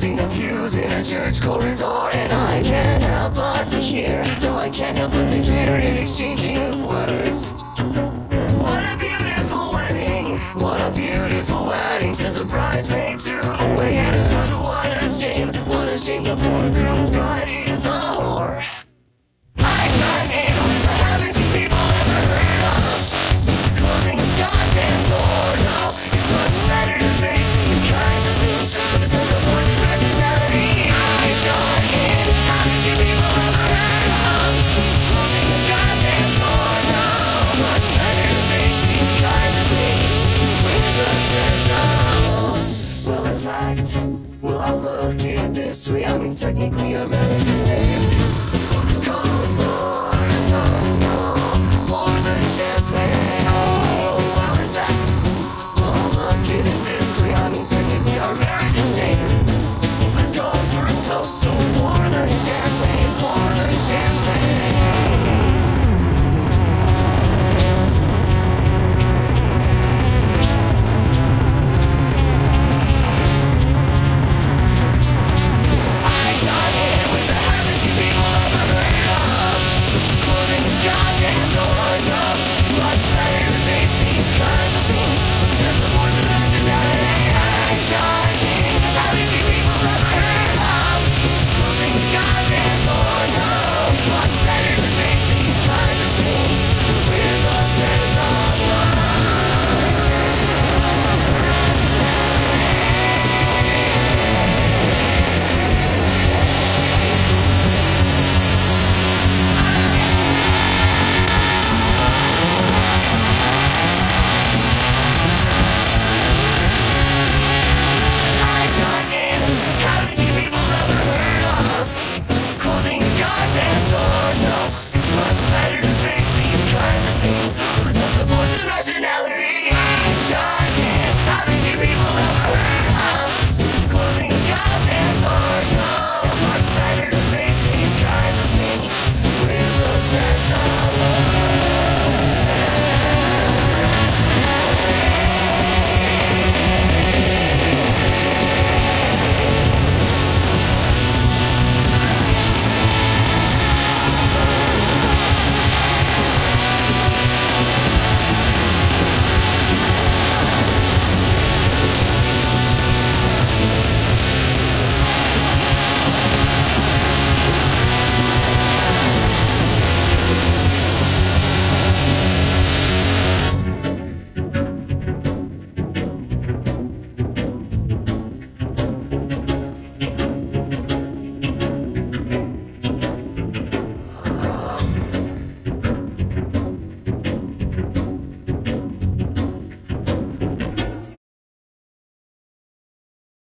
sing the pews in a church corridor, and I can't help but to hear, no, I can't help but to hear an exchanging of words. What a beautiful wedding, what a beautiful wedding, says the bridesmaid to the waiter. What a shame, the poor groom's bride is a whore. I chime in with the haven't you people ever heard of closing a goddamn door? No, it's much better to face these kinds of things with a sense of poison personality. I chime in, haven't you people ever heard of closing a goddamn door? No, it's much better to face these kinds of things with a sense of, well, in fact, well, I'll look at it this way. I mean, technically, I'm